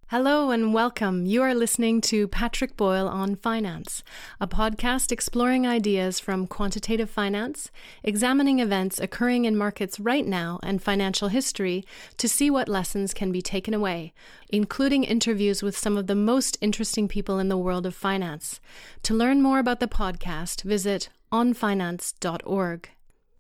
Hello and welcome. You are listening to Patrick Boyle on Finance, a podcast exploring ideas from quantitative finance, examining events occurring in markets right now and financial history to see what lessons can be taken away, including interviews with some of the most interesting people in the world of finance. To learn more about the podcast, visit onfinance.org.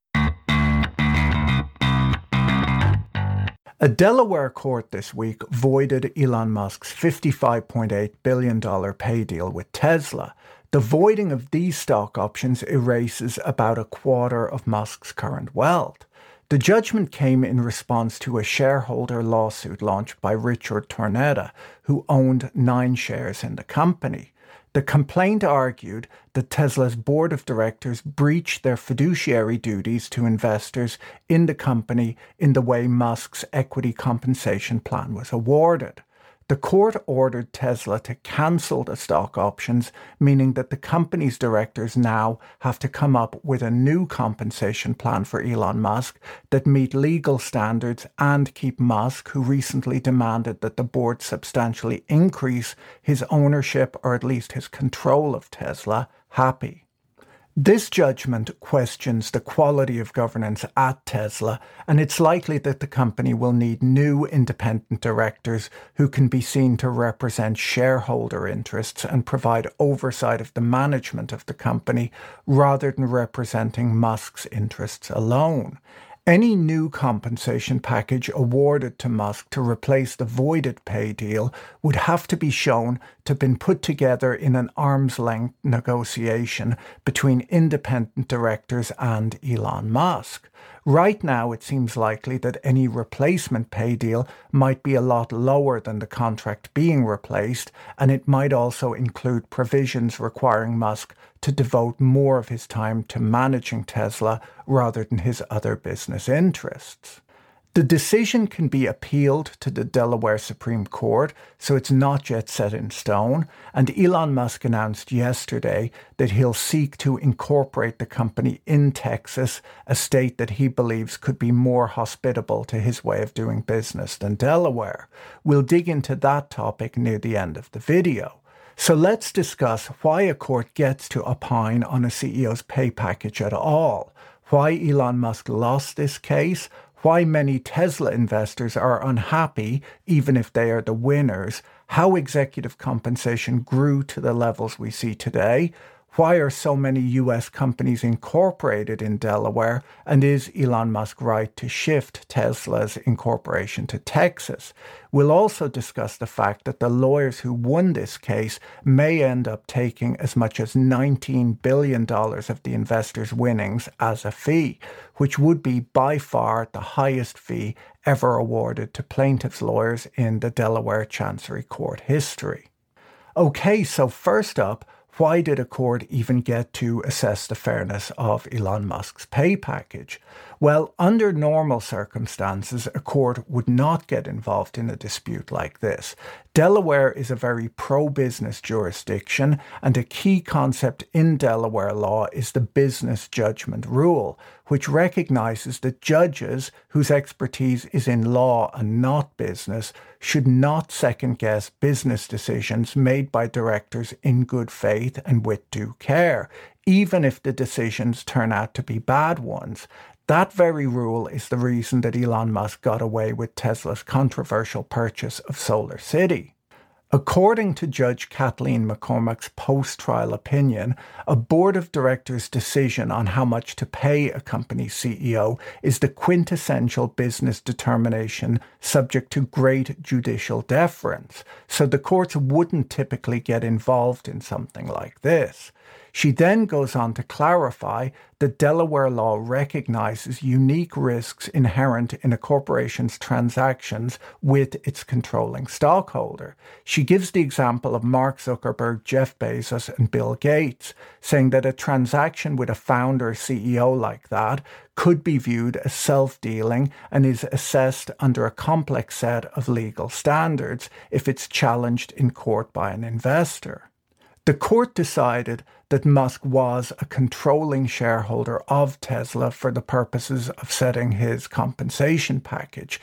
A Delaware court this week voided Elon Musk's $55.8 billion pay deal with Tesla. The voiding of these stock options erases about a quarter of Musk's current wealth. The judgment came in response to a shareholder lawsuit launched by Richard Tornetta, who owned 9 shares in the company. The complaint argued that Tesla's board of directors breached their fiduciary duties to investors in the company in the way Musk's equity compensation plan was awarded. The court ordered Tesla to cancel the stock options, meaning that the company's directors now have to come up with a new compensation plan for Elon Musk that meet legal standards and keep Musk, who recently demanded that the board substantially increase his ownership or at least his control of Tesla, happy. This judgment questions the quality of governance at Tesla, and it's likely that the company will need new independent directors who can be seen to represent shareholder interests and provide oversight of the management of the company rather than representing Musk's interests alone. Any new compensation package awarded to Musk to replace the voided pay deal would have to be shown to have been put together in an arm's-length negotiation between independent directors and Elon Musk. Right now, it seems likely that any replacement pay deal might be a lot lower than the contract being replaced, and it might also include provisions requiring Musk to devote more of his time to managing Tesla rather than his other business interests. The decision can be appealed to the Delaware Supreme Court, so it's not yet set in stone, and Elon Musk announced yesterday that he'll seek to incorporate the company in Texas, a state that he believes could be more hospitable to his way of doing business than Delaware. We'll dig into that topic near the end of the video. So let's discuss why a court gets to opine on a CEO's pay package at all, why Elon Musk lost this case, why many Tesla investors are unhappy, even if they are the winners, how executive compensation grew to the levels we see today, why are so many US companies incorporated in Delaware, and is Elon Musk right to shift Tesla's incorporation to Texas? We'll also discuss the fact that the lawyers who won this case may end up taking as much as $19 billion of the investors' winnings as a fee, which would be by far the highest fee ever awarded to plaintiffs' lawyers in the Delaware Chancery Court history. Okay, so first up, why did a court even get to assess the fairness of Elon Musk's pay package? Well, under normal circumstances, a court would not get involved in a dispute like this. Delaware is a very pro-business jurisdiction, and a key concept in Delaware law is the business judgment rule, which recognizes that judges, whose expertise is in law and not business, should not second-guess business decisions made by directors in good faith and with due care, even if the decisions turn out to be bad ones. That very rule is the reason that Elon Musk got away with Tesla's controversial purchase of Solar City. According to Judge Kathleen McCormack's post-trial opinion, a board of directors' decision on how much to pay a company's CEO is the quintessential business determination subject to great judicial deference, so the courts wouldn't typically get involved in something like this. She then goes on to clarify that Delaware law recognizes unique risks inherent in a corporation's transactions with its controlling stockholder. She gives the example of Mark Zuckerberg, Jeff Bezos, and Bill Gates, saying that a transaction with a founder or CEO like that could be viewed as self-dealing and is assessed under a complex set of legal standards if it's challenged in court by an investor. The court decided that Musk was a controlling shareholder of Tesla for the purposes of setting his compensation package.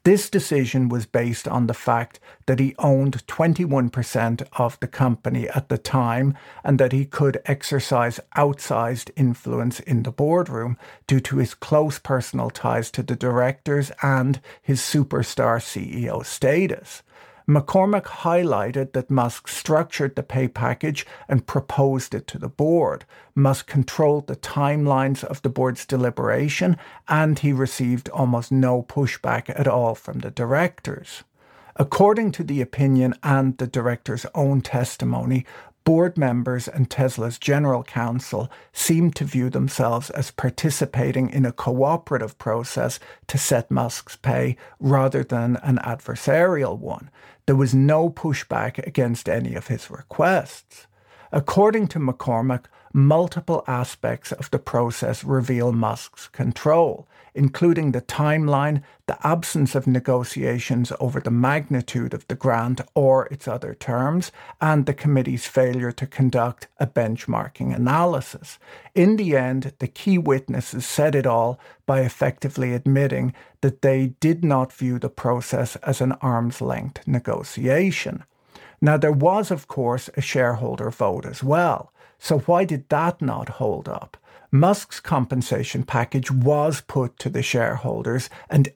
This decision was based on the fact that he owned 21% of the company at the time and that he could exercise outsized influence in the boardroom due to his close personal ties to the directors and his superstar CEO status. McCormack highlighted that Musk structured the pay package and proposed it to the board. Musk controlled the timelines of the board's deliberation, and he received almost no pushback at all from the directors. According to the opinion and the director's own testimony, board members and Tesla's general counsel seemed to view themselves as participating in a cooperative process to set Musk's pay rather than an adversarial one. There was no pushback against any of his requests. According to McCormack, multiple aspects of the process reveal Musk's control, including the timeline, the absence of negotiations over the magnitude of the grant or its other terms, and the committee's failure to conduct a benchmarking analysis. In the end, the key witnesses said it all by effectively admitting that they did not view the process as an arm's-length negotiation. Now, there was, of course, a shareholder vote as well. So why did that not hold up? Musk's compensation package was put to the shareholders and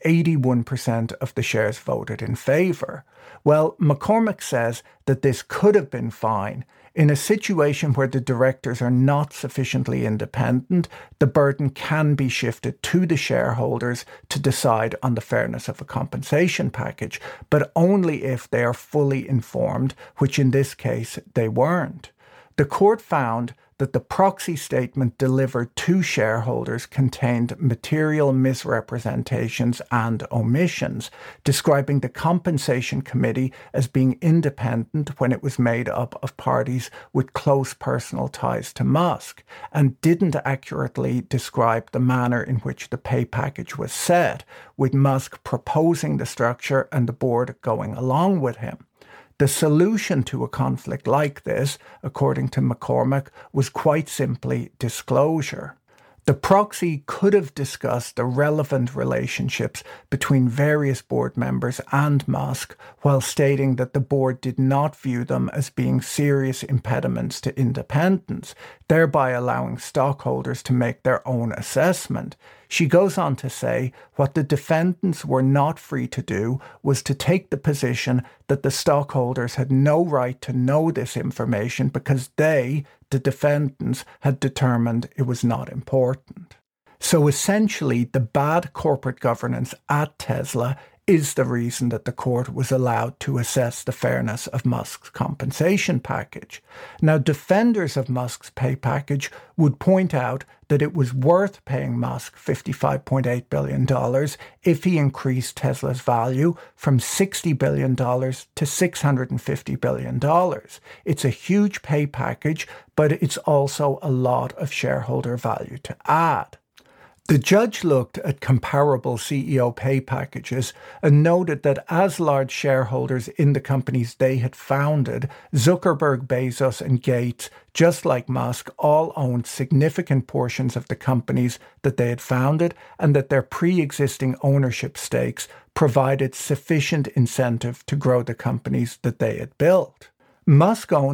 81% of the shares voted in favour. Well, McCormack says that this could have been fine. In a situation where the directors are not sufficiently independent, the burden can be shifted to the shareholders to decide on the fairness of a compensation package, but only if they are fully informed, which in this case they weren't. The court found that the proxy statement delivered to shareholders contained material misrepresentations and omissions, describing the compensation committee as being independent when it was made up of parties with close personal ties to Musk, and didn't accurately describe the manner in which the pay package was set, with Musk proposing the structure and the board going along with him. The solution to a conflict like this, according to McCormack, was quite simply disclosure. The proxy could have discussed the relevant relationships between various board members and Musk while stating that the board did not view them as being serious impediments to independence, thereby allowing stockholders to make their own assessment. She goes on to say what the defendants were not free to do was to take the position that the stockholders had no right to know this information because they, the defendants, had determined it was not important. So essentially, the bad corporate governance at Tesla is the reason that the court was allowed to assess the fairness of Musk's compensation package. Now, defenders of Musk's pay package would point out that it was worth paying Musk $55.8 billion if he increased Tesla's value from $60 billion to $650 billion. It's a huge pay package, but it's also a lot of shareholder value to add. The judge looked at comparable CEO pay packages and noted that as large shareholders in the companies they had founded, Zuckerberg, Bezos and Gates, just like Musk, all owned significant portions of the companies that they had founded, and that their pre-existing ownership stakes provided sufficient incentive to grow the companies that they had built. Musk owned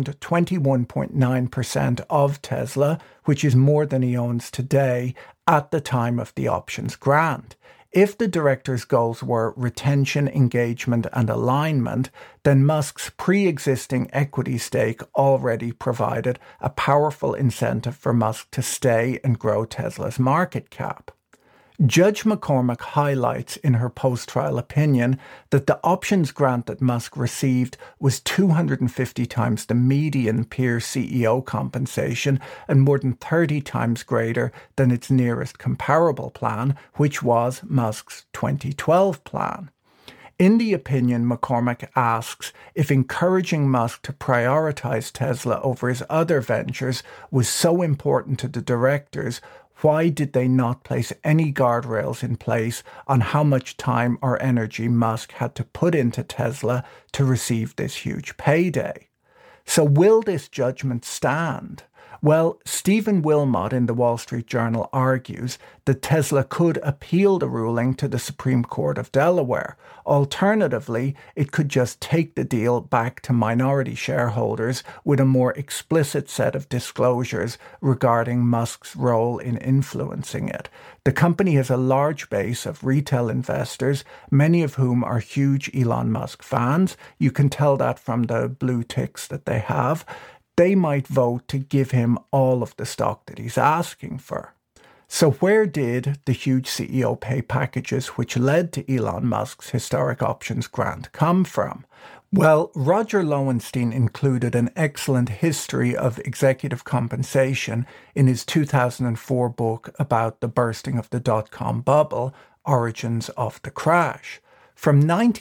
21.9% of Tesla, which is more than he owns today, at the time of the options grant. If the directors' goals were retention, engagement, and alignment, then Musk's pre-existing equity stake already provided a powerful incentive for Musk to stay and grow Tesla's market cap. Judge McCormack highlights in her post-trial opinion that the options grant that Musk received was 250 times the median peer CEO compensation and more than 30 times greater than its nearest comparable plan, which was Musk's 2012 plan. In the opinion, McCormack asks if encouraging Musk to prioritize Tesla over his other ventures was so important to the directors, why did they not place any guardrails in place on how much time or energy Musk had to put into Tesla to receive this huge payday? So will this judgment stand? Well, Stephen Wilmot in the Wall Street Journal argues that Tesla could appeal the ruling to the Supreme Court of Delaware. Alternatively, it could just take the deal back to minority shareholders with a more explicit set of disclosures regarding Musk's role in influencing it. The company has a large base of retail investors, many of whom are huge Elon Musk fans. You can tell that from the blue ticks that they have. They might vote to give him all of the stock that he's asking for. So where did the huge CEO pay packages which led to Elon Musk's historic options grant come from? Well, Roger Lowenstein included an excellent history of executive compensation in his 2004 book about the bursting of the dot-com bubble, Origins of the Crash. From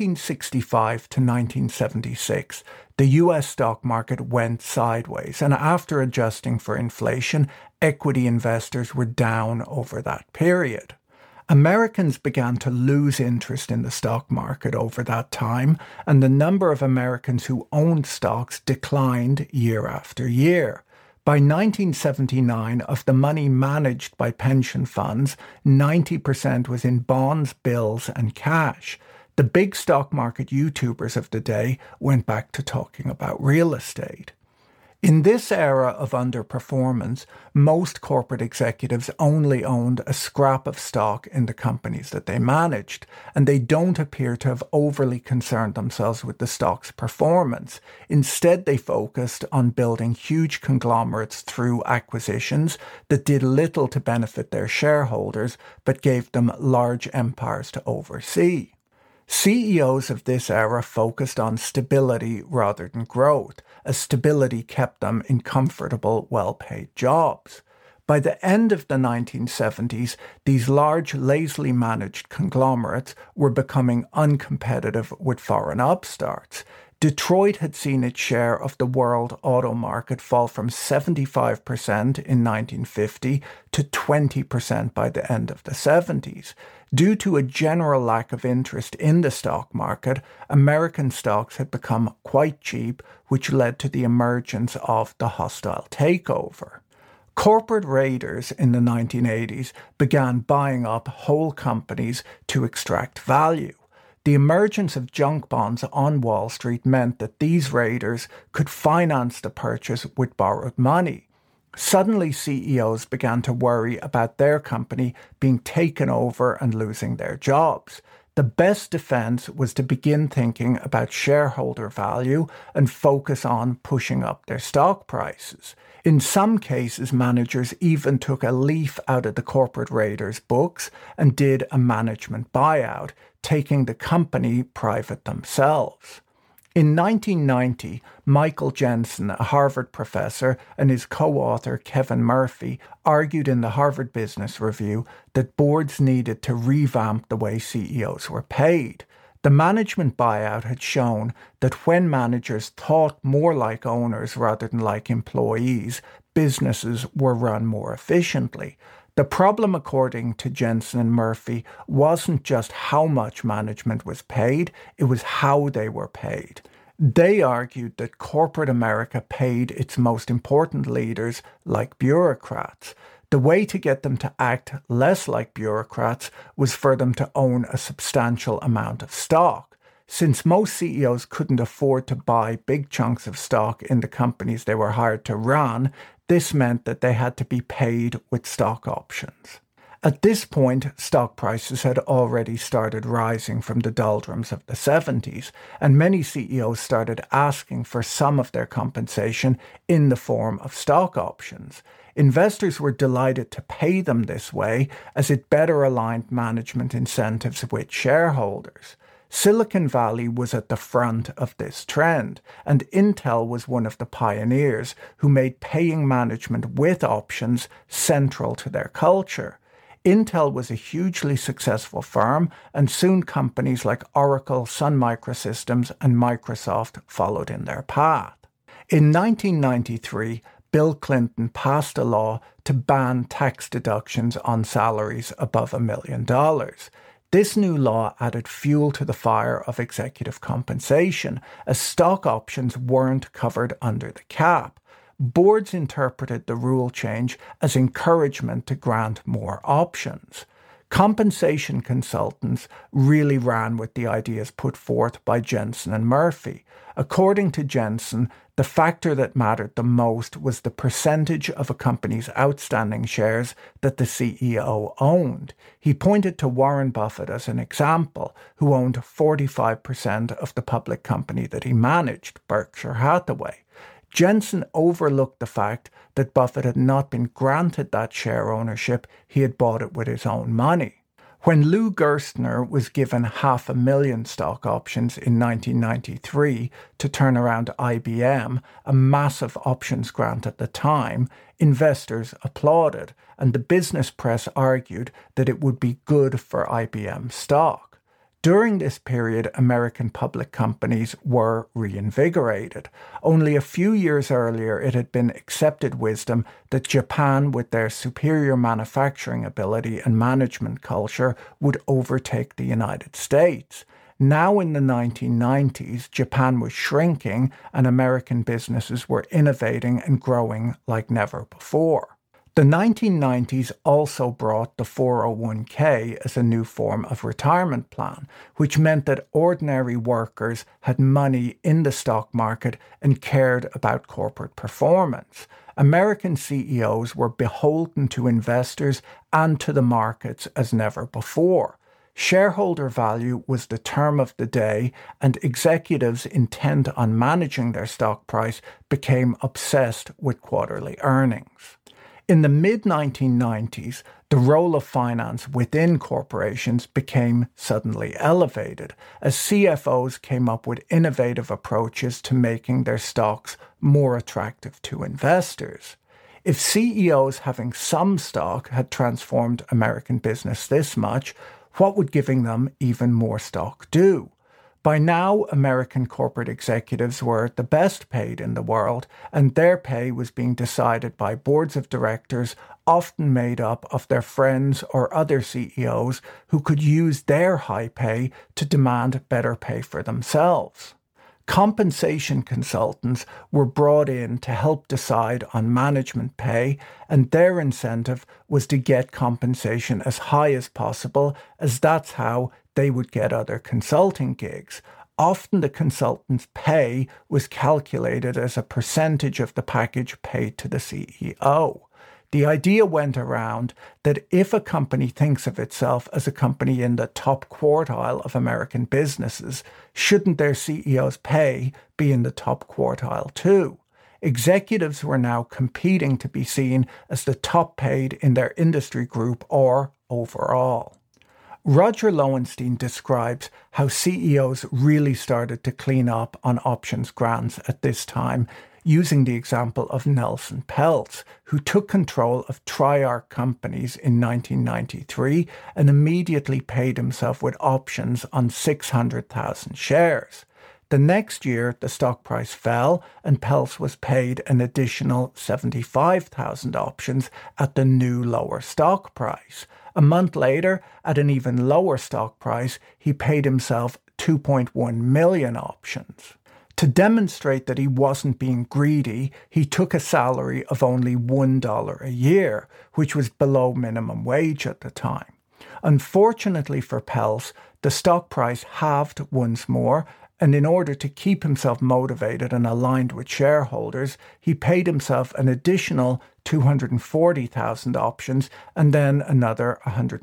1965 to 1976, the US stock market went sideways, and after adjusting for inflation, equity investors were down over that period. Americans began to lose interest in the stock market over that time, and the number of Americans who owned stocks declined year after year. By 1979, of the money managed by pension funds, 90% was in bonds, bills, and cash. The big stock market YouTubers of the day went back to talking about real estate. In this era of underperformance, most corporate executives only owned a scrap of stock in the companies that they managed, and they don't appear to have overly concerned themselves with the stock's performance. Instead, they focused on building huge conglomerates through acquisitions that did little to benefit their shareholders, but gave them large empires to oversee. CEOs of this era focused on stability rather than growth, as stability kept them in comfortable, well-paid jobs. By the end of the 1970s, these large, lazily managed conglomerates were becoming uncompetitive with foreign upstarts. Detroit had seen its share of the world auto market fall from 75% in 1950 to 20% by the end of the 70s. Due to a general lack of interest in the stock market, American stocks had become quite cheap, which led to the emergence of the hostile takeover. Corporate raiders in the 1980s began buying up whole companies to extract value. The emergence of junk bonds on Wall Street meant that these raiders could finance the purchase with borrowed money. Suddenly, CEOs began to worry about their company being taken over and losing their jobs. The best defense was to begin thinking about shareholder value and focus on pushing up their stock prices. In some cases, managers even took a leaf out of the corporate raiders' books and did a management buyout, taking the company private themselves. In 1990, Michael Jensen, a Harvard professor, and his co-author Kevin Murphy argued in the Harvard Business Review that boards needed to revamp the way CEOs were paid. The management buyout had shown that when managers thought more like owners rather than like employees, businesses were run more efficiently. The problem, according to Jensen and Murphy, wasn't just how much management was paid, it was how they were paid. They argued that corporate America paid its most important leaders like bureaucrats. The way to get them to act less like bureaucrats was for them to own a substantial amount of stock. Since most CEOs couldn't afford to buy big chunks of stock in the companies they were hired to run, this meant that they had to be paid with stock options. At this point, stock prices had already started rising from the doldrums of the 70s, and many CEOs started asking for some of their compensation in the form of stock options. Investors were delighted to pay them this way, as it better aligned management incentives with shareholders. Silicon Valley was at the front of this trend, and Intel was one of the pioneers who made paying management with options central to their culture. Intel was a hugely successful firm, and soon companies like Oracle, Sun Microsystems, and Microsoft followed in their path. In 1993, Bill Clinton passed a law to ban tax deductions on salaries above $1 million. This new law added fuel to the fire of executive compensation, as stock options weren't covered under the cap. boards interpreted the rule change as encouragement to grant more options. Compensation consultants really ran with the ideas put forth by Jensen and Murphy. According to Jensen, the factor that mattered the most was the percentage of a company's outstanding shares that the CEO owned. He pointed to Warren Buffett as an example, who owned 45% of the public company that he managed, Berkshire Hathaway. Jensen overlooked the fact that Buffett had not been granted that share ownership, he had bought it with his own money. When Lou Gerstner was given 500,000 stock options in 1993 to turn around IBM, a massive options grant at the time, investors applauded, and the business press argued that it would be good for IBM stock. During this period, American public companies were reinvigorated. Only a few years earlier, it had been accepted wisdom that Japan, with their superior manufacturing ability and management culture, would overtake the United States. Now in the 1990s, Japan was shrinking and American businesses were innovating and growing like never before. The 1990s also brought the 401k as a new form of retirement plan, which meant that ordinary workers had money in the stock market and cared about corporate performance. American CEOs were beholden to investors and to the markets as never before. Shareholder value was the term of the day, and executives intent on managing their stock price became obsessed with quarterly earnings. In the mid-1990s, the role of finance within corporations became suddenly elevated as CFOs came up with innovative approaches to making their stocks more attractive to investors. If CEOs having some stock had transformed American business this much, what would giving them even more stock do? By now, American corporate executives were the best paid in the world, and their pay was being decided by boards of directors, often made up of their friends or other CEOs who could use their high pay to demand better pay for themselves. Compensation consultants were brought in to help decide on management pay, and their incentive was to get compensation as high as possible, as that's how they would get other consulting gigs. Often the consultant's pay was calculated as a percentage of the package paid to the CEO. The idea went around that if a company thinks of itself as a company in the top quartile of American businesses, shouldn't their CEO's pay be in the top quartile too? Executives were now competing to be seen as the top paid in their industry group or overall. Roger Lowenstein describes how CEOs really started to clean up on options grants at this time, using the example of Nelson Peltz, who took control of Triarch Companies in 1993 and immediately paid himself with options on 600,000 shares. The next year, the stock price fell and Peltz was paid an additional 75,000 options at the new lower stock price. A month later, at an even lower stock price, he paid himself 2.1 million options. To demonstrate that he wasn't being greedy, he took a salary of only $1 a year, which was below minimum wage at the time. Unfortunately for Peltz, the stock price halved once more, and in order to keep himself motivated and aligned with shareholders, he paid himself an additional 240,000 options and then another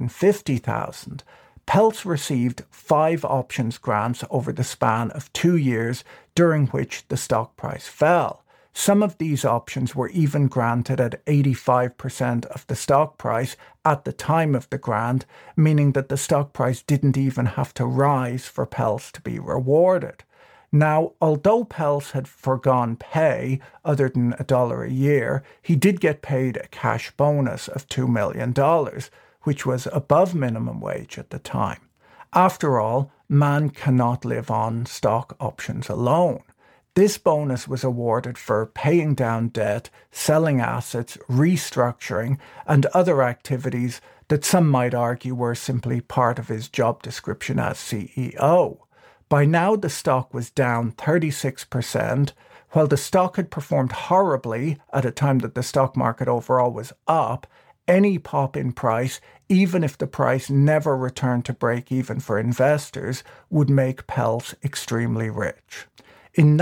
150,000. Peltz received 5 options grants over the span of 2 years, during which the stock price fell. Some of these options were even granted at 85% of the stock price at the time of the grant, meaning that the stock price didn't even have to rise for Peltz to be rewarded. Now, although Peltz had foregone pay other than $1 a year, he did get paid a cash bonus of $2 million, which was above minimum wage at the time. After all, man cannot live on stock options alone. This bonus was awarded for paying down debt, selling assets, restructuring, and other activities that some might argue were simply part of his job description as CEO. By now, the stock was down 36%, While the stock had performed horribly at a time that the stock market overall was up, any pop in price, even if the price never returned to break even for investors, would make Peltz extremely rich. In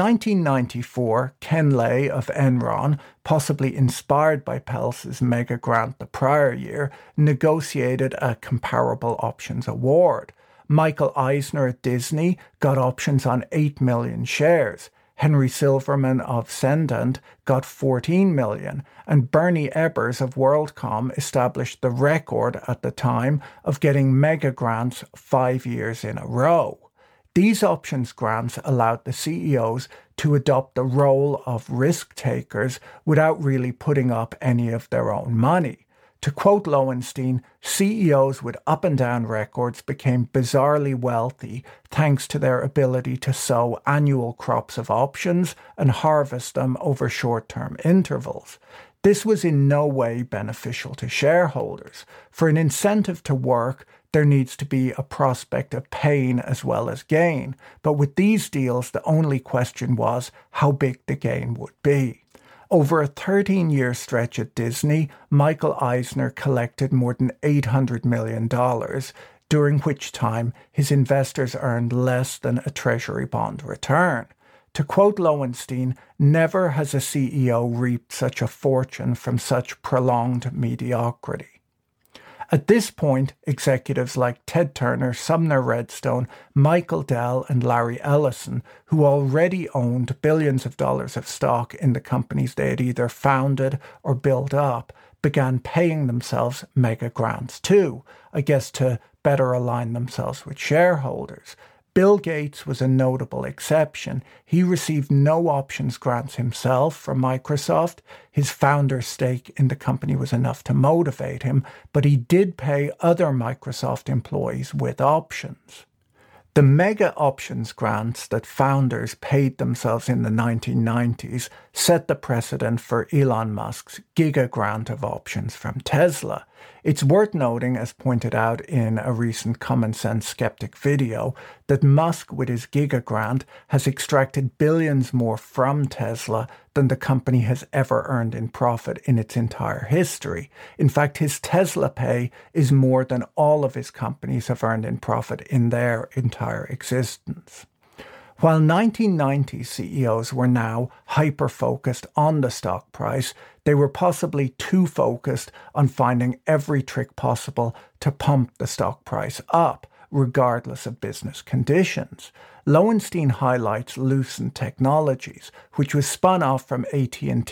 1994, Ken Lay of Enron, possibly inspired by Peltz's mega grant the prior year, negotiated a comparable options award. Michael Eisner at Disney got options on 8 million shares. Henry Silverman of Cendant got 14 million, and Bernie Ebbers of WorldCom established the record at the time of getting mega grants 5 years in a row. These options grants allowed the CEOs to adopt the role of risk takers without really putting up any of their own money. To quote Lowenstein, CEOs with up and down records became bizarrely wealthy thanks to their ability to sow annual crops of options and harvest them over short-term intervals. This was in no way beneficial to shareholders. For an incentive to work, there needs to be a prospect of pain as well as gain. But with these deals, the only question was how big the gain would be. Over a 13-year stretch at Disney, Michael Eisner collected more than $800 million, during which time his investors earned less than a treasury bond return. To quote Lowenstein, never has a CEO reaped such a fortune from such prolonged mediocrity. At this point, executives like Ted Turner, Sumner Redstone, Michael Dell, and Larry Ellison, who already owned billions of dollars of stock in the companies they had either founded or built up, began paying themselves mega grants too, I guess to better align themselves with shareholders. Bill Gates was a notable exception. He received no options grants himself from Microsoft. His founder's stake in the company was enough to motivate him, but he did pay other Microsoft employees with options. The mega options grants that founders paid themselves in the 1990s set the precedent for Elon Musk's giga grant of options from Tesla. It's worth noting, as pointed out in a recent Common Sense Skeptic video, that Musk, with his giga grant, has extracted billions more from Tesla than the company has ever earned in profit in its entire history. In fact, his Tesla pay is more than all of his companies have earned in profit in their entire existence. While 1990 CEOs were now hyper-focused on the stock price, they were possibly too focused on finding every trick possible to pump the stock price up, regardless of business conditions. Lowenstein highlights Lucent Technologies, which was spun off from AT&T in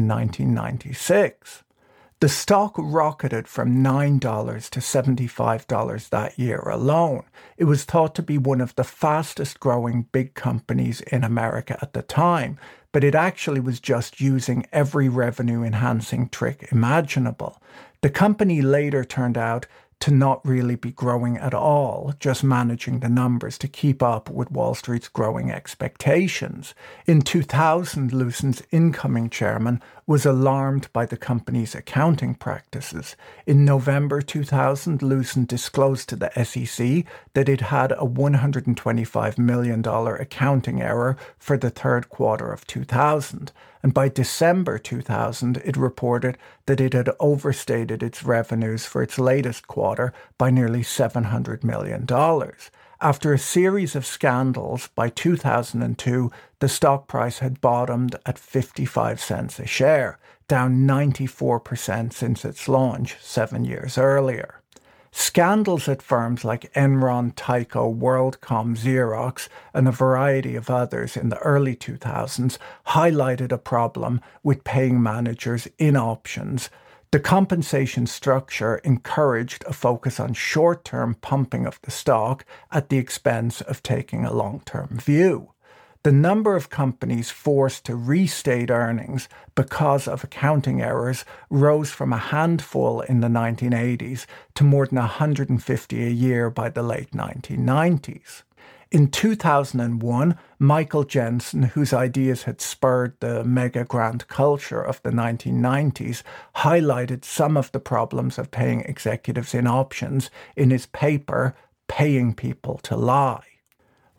1996. The stock rocketed from $9 to $75 that year alone. It was thought to be one of the fastest growing big companies in America at the time, but it actually was just using every revenue-enhancing trick imaginable. The company later turned out to not really be growing at all, just managing the numbers to keep up with Wall Street's growing expectations. In 2000, Lucent's incoming chairman was alarmed by the company's accounting practices. In November 2000, Lucent disclosed to the SEC that it had a $125 million accounting error for the third quarter of 2000. And by December 2000, it reported that it had overstated its revenues for its latest quarter by nearly $700 million. After a series of scandals, by 2002, the stock price had bottomed at 55 cents a share, down 94% since its launch 7 years earlier. Scandals at firms like Enron, Tyco, WorldCom, Xerox, and a variety of others in the early 2000s highlighted a problem with paying managers in options. The compensation structure encouraged a focus on short-term pumping of the stock at the expense of taking a long-term view. The number of companies forced to restate earnings because of accounting errors rose from a handful in the 1980s to more than 150 a year by the late 1990s. In 2001, Michael Jensen, whose ideas had spurred the mega grant culture of the 1990s, highlighted some of the problems of paying executives in options in his paper, Paying People to Lie.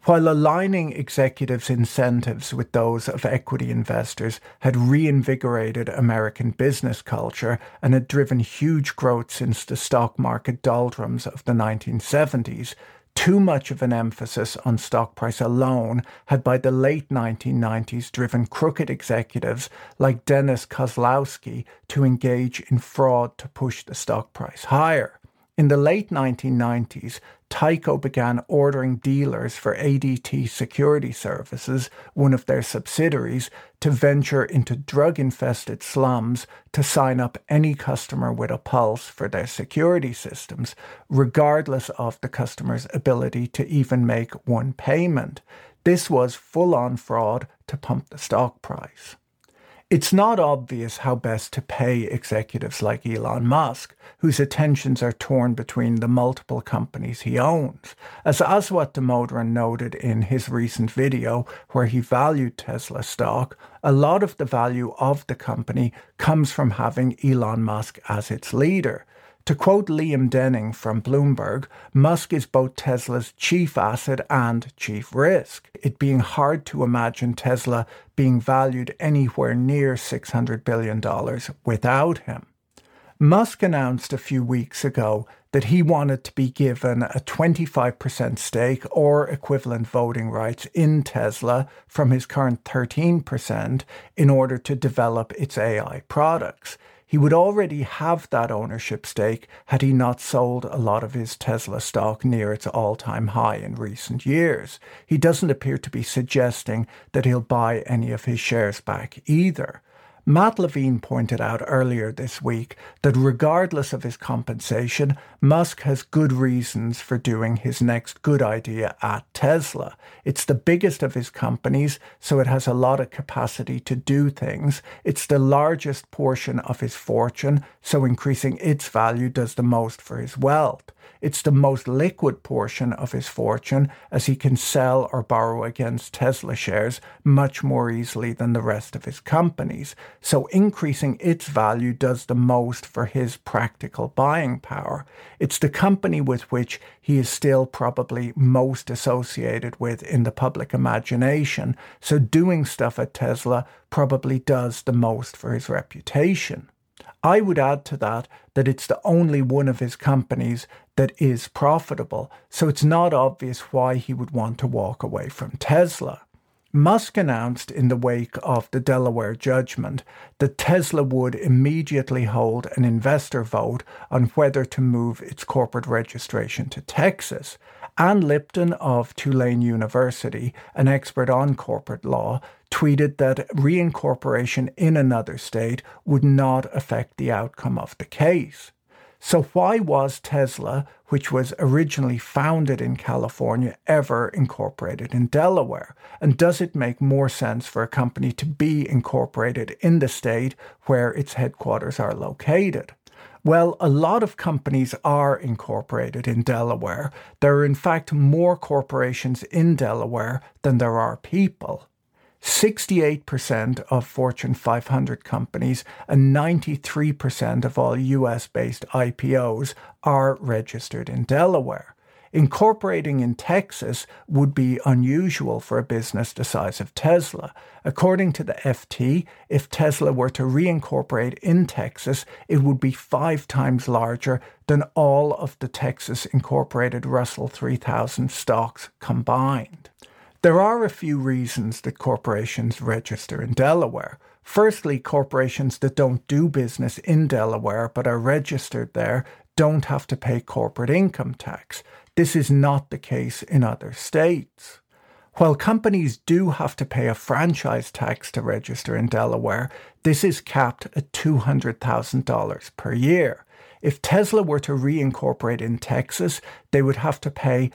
While aligning executives' incentives with those of equity investors had reinvigorated American business culture and had driven huge growth since the stock market doldrums of the 1970s, too much of an emphasis on stock price alone had by the late 1990s driven crooked executives like Dennis Kozlowski to engage in fraud to push the stock price higher. In the late 1990s, Tyco began ordering dealers for ADT Security Services, one of their subsidiaries, to venture into drug-infested slums to sign up any customer with a pulse for their security systems, regardless of the customer's ability to even make one payment. This was full-on fraud to pump the stock price. It's not obvious how best to pay executives like Elon Musk, whose attentions are torn between the multiple companies he owns. As Aswath Damodaran noted in his recent video where he valued Tesla stock, a lot of the value of the company comes from having Elon Musk as its leader. To quote Liam Denning from Bloomberg, Musk is both Tesla's chief asset and chief risk, it being hard to imagine Tesla being valued anywhere near $600 billion without him. Musk announced a few weeks ago that he wanted to be given a 25% stake or equivalent voting rights in Tesla from his current 13% in order to develop its AI products. He would already have that ownership stake had he not sold a lot of his Tesla stock near its all-time high in recent years. He doesn't appear to be suggesting that he'll buy any of his shares back either. Matt Levine pointed out earlier this week that regardless of his compensation, Musk has good reasons for doing his next good idea at Tesla. It's the biggest of his companies, so it has a lot of capacity to do things. It's the largest portion of his fortune, so increasing its value does the most for his wealth. It's the most liquid portion of his fortune, as he can sell or borrow against Tesla shares much more easily than the rest of his companies. So increasing its value does the most for his practical buying power. It's the company with which he is still probably most associated with in the public imagination. So doing stuff at Tesla probably does the most for his reputation. I would add to that it's the only one of his companies that is profitable, so it's not obvious why he would want to walk away from Tesla. Musk announced in the wake of the Delaware judgment that Tesla would immediately hold an investor vote on whether to move its corporate registration to Texas. Ann Lipton of Tulane University, an expert on corporate law, tweeted that reincorporation in another state would not affect the outcome of the case. So why was Tesla, which was originally founded in California, ever incorporated in Delaware? And does it make more sense for a company to be incorporated in the state where its headquarters are located? Well, a lot of companies are incorporated in Delaware. There are in fact more corporations in Delaware than there are people. 68% of Fortune 500 companies and 93% of all US-based IPOs are registered in Delaware. Incorporating in Texas would be unusual for a business the size of Tesla. According to the FT, if Tesla were to reincorporate in Texas, it would be 5 times larger than all of the Texas incorporated Russell 3000 stocks combined. There are a few reasons that corporations register in Delaware. Firstly, corporations that don't do business in Delaware but are registered there don't have to pay corporate income tax. This is not the case in other states. While companies do have to pay a franchise tax to register in Delaware, this is capped at $200,000 per year. If Tesla were to reincorporate in Texas, they would have to pay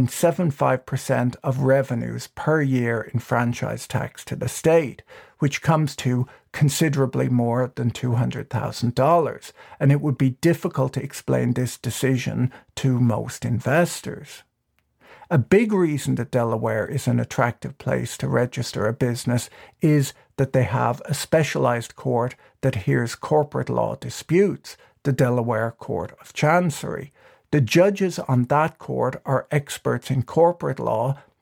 0.75% of revenues per year in franchise tax to the state, which comes to considerably more than $200,000, and it would be difficult to explain this decision to most investors. A big reason that Delaware is an attractive place to register a business is that they have a specialized court that hears corporate law disputes, the Delaware Court of Chancery. The judges on that court are experts in corporate law,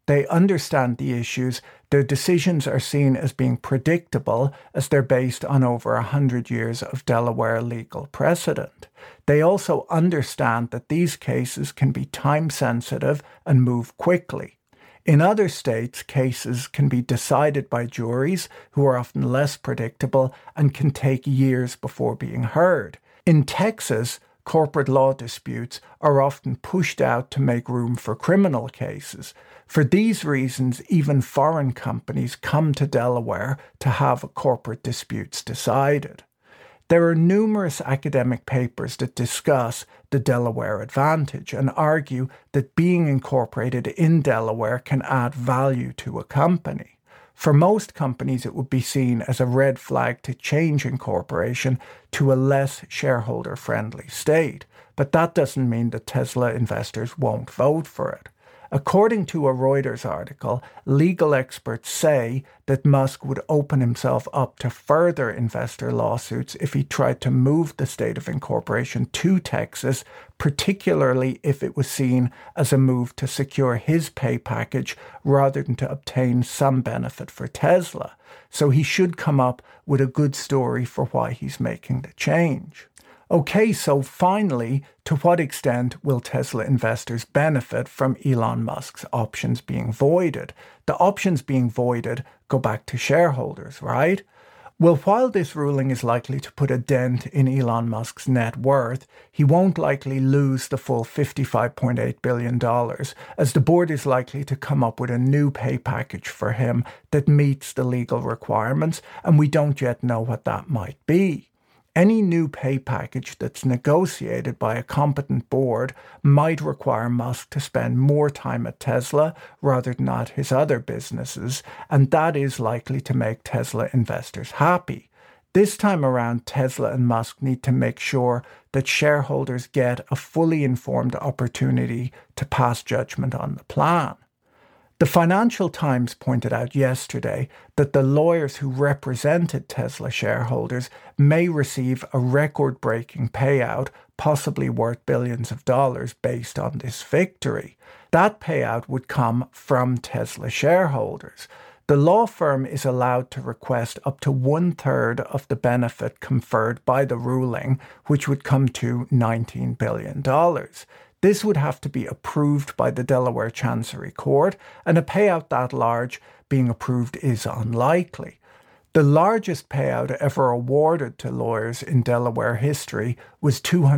They understand the issues. Their decisions are seen as being predictable as they're based on over 100 years of Delaware legal precedent. They also understand that these cases can be time-sensitive and move quickly. In other states, cases can be decided by juries who are often less predictable and can take years before being heard. In Texas, corporate law disputes are often pushed out to make room for criminal cases. For these reasons, even foreign companies come to Delaware to have corporate disputes decided. There are numerous academic papers that discuss the Delaware advantage and argue that being incorporated in Delaware can add value to a company. For most companies, it would be seen as a red flag to change incorporation to a less shareholder-friendly state, but that doesn't mean that Tesla investors won't vote for it. According to a Reuters article, legal experts say that Musk would open himself up to further investor lawsuits if he tried to move the state of incorporation to Texas, particularly if it was seen as a move to secure his pay package rather than to obtain some benefit for Tesla. So he should come up with a good story for why he's making the change. Okay, so finally, to what extent will Tesla investors benefit from Elon Musk's options being voided? The options being voided go back to shareholders, right? Well, while this ruling is likely to put a dent in Elon Musk's net worth, he won't likely lose the full $55.8 billion, as the board is likely to come up with a new pay package for him that meets the legal requirements, and we don't yet know what that might be. Any new pay package that's negotiated by a competent board might require Musk to spend more time at Tesla rather than at his other businesses, and that is likely to make Tesla investors happy. This time around, Tesla and Musk need to make sure that shareholders get a fully informed opportunity to pass judgment on the plan. The Financial Times pointed out yesterday that the lawyers who represented Tesla shareholders may receive a record-breaking payout, possibly worth billions of dollars, based on this victory. That payout would come from Tesla shareholders. The law firm is allowed to request up to 1/3 of the benefit conferred by the ruling, which would come to $19 billion. This would have to be approved by the Delaware Chancery Court, and a payout that large being approved is unlikely. The largest payout ever awarded to lawyers in Delaware history was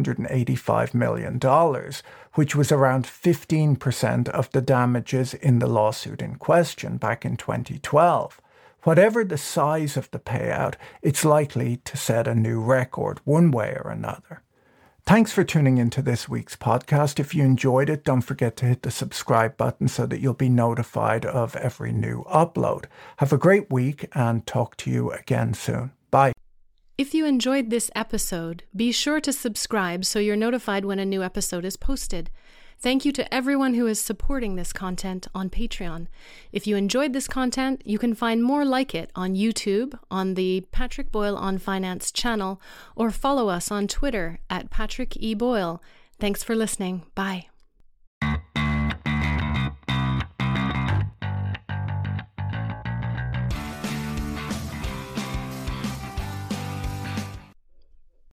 $285 million, which was around 15% of the damages in the lawsuit in question back in 2012. Whatever the size of the payout, it's likely to set a new record one way or another. Thanks for tuning into this week's podcast. If you enjoyed it, don't forget to hit the subscribe button so that you'll be notified of every new upload. Have a great week and talk to you again soon. Bye. If you enjoyed this episode, be sure to subscribe so you're notified when a new episode is posted. Thank you to everyone who is supporting this content on Patreon. If you enjoyed this content, you can find more like it on YouTube, on the Patrick Boyle on Finance channel, or follow us on Twitter at Patrick E. Boyle. Thanks for listening. Bye.